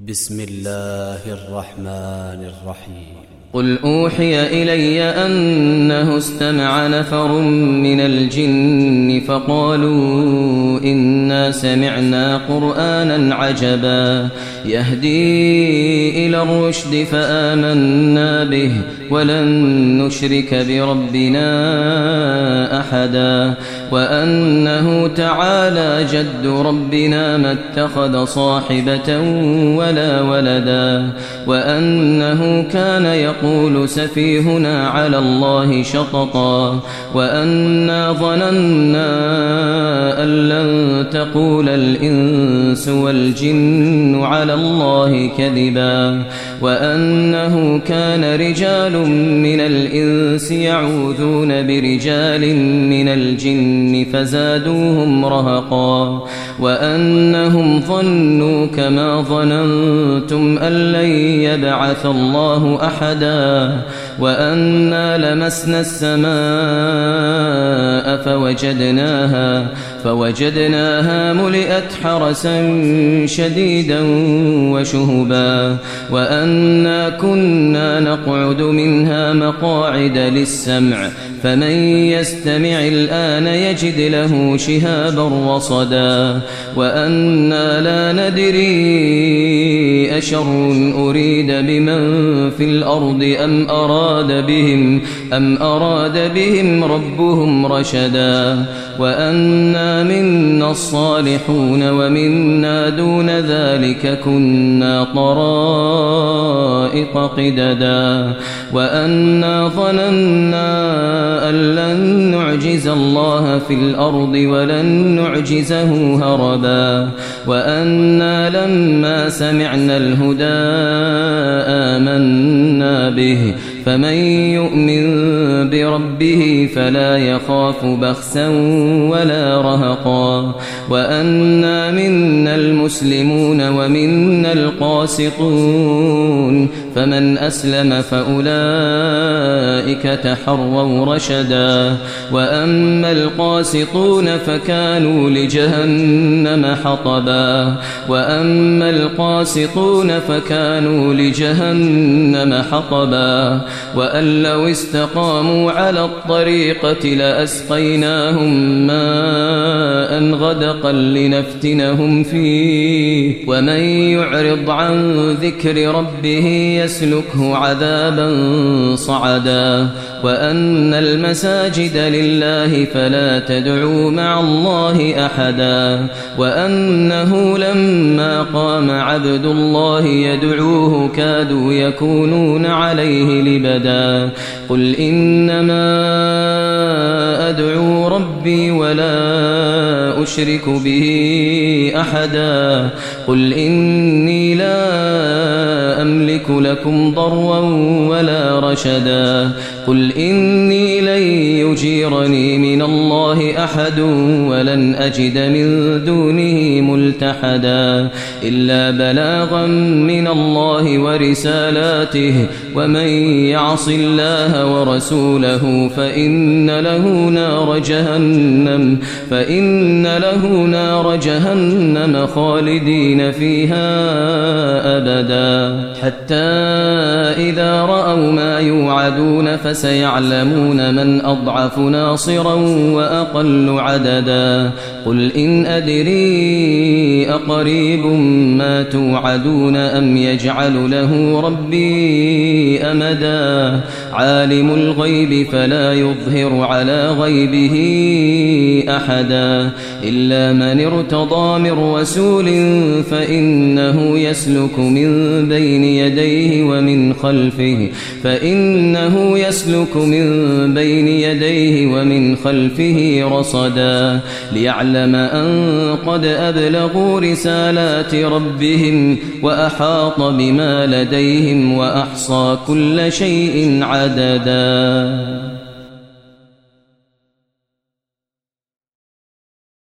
بسم الله الرحمن الرحيم. قل أوحي إلي أنه استمع نفر من الجن فقالوا إنا سمعنا قرآنا عجبا يهدي إلى الرشد فآمنا به ولن نشرك بربنا أحدا وأنه تعالى جد ربنا ما اتخذ صاحبة ولا ولدا وأنه كان يقول سفيهنا على الله شططا وأنا ظننا أن لن تقول الإنس والجن على الله كذبا وأنه كان رجال من الإنس يعوذون برجال من الجن فزادوهم رهقا وأنهم ظنوا كما ظننتم أن لن يبعث الله أحدا وأنا لمسنا السماء فوجدناها ملئت حرسا شديدا وشهبا وأنا كنا نقعد منها مقاعد للسمع فمن يستمع الآن يجد له شهابا رصدا وأنا لا ندري أشر أريد بمن في الأرض أم أراد بهم ربهم رشدا وأنا منا الصالحون ومنا دون ذلك كنا طرائق قددا وأنا ظننا أن لن نعجز الله في الأرض ولن نعجزه هربا وأنا لما سمعنا الهدى آمنا به فمن يؤمن بربه فلا يخاف بخسا ولا رهقا وأنا منا المسلمون ومنا القاسطون فمن أسلم فأولئك تحروا رشدا وأما القاسطون فكانوا لجهنم حطبا وأن لو استقاموا على الطريقة لأسقيناهم ماء غدقا لنفتنهم فيه ومن يعرض عن ذكر ربه يسلكه عذابا صعدا وأن المساجد لله فلا تدعوا مع الله أحدا وأنه لما قام عبد الله يدعوه كادوا يكونون عليه لبدا قل إنما أدعو ربي ولا أشرك به أحدا قل إني لا أملك لكم ضرا ولا رشدا قل إني لن يجيرني من الله أحد ولن أجد من دونه ملتحدا إلا بلاغا من الله ورسالاته ومن يعص الله ورسوله فإن له نار جهنم خالدين فيها أبدا حتى إذا رأوا ما يوعدون فسيعلمون من أضعف ناصرا وأقل عددا قل إن أدري أقريب ما توعدون أم يجعل له ربي أمدا عالم الغيب فلا يظهر على غيبه أحدا إلا من ارتضى من رسول فإنه يسلك من بين يديه ومن خلفه رصدا ليعلم أن قد أبلغوا رسالات ربهم وأحاط بما لديهم وأحصى كل شيء عددا.